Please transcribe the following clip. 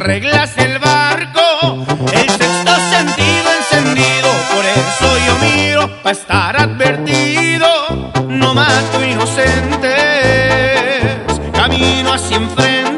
reglas del barco, el sexto sentido encendido, por eso yo miro pa' estar advertido. No mato inocentes, camino hacia enfrente.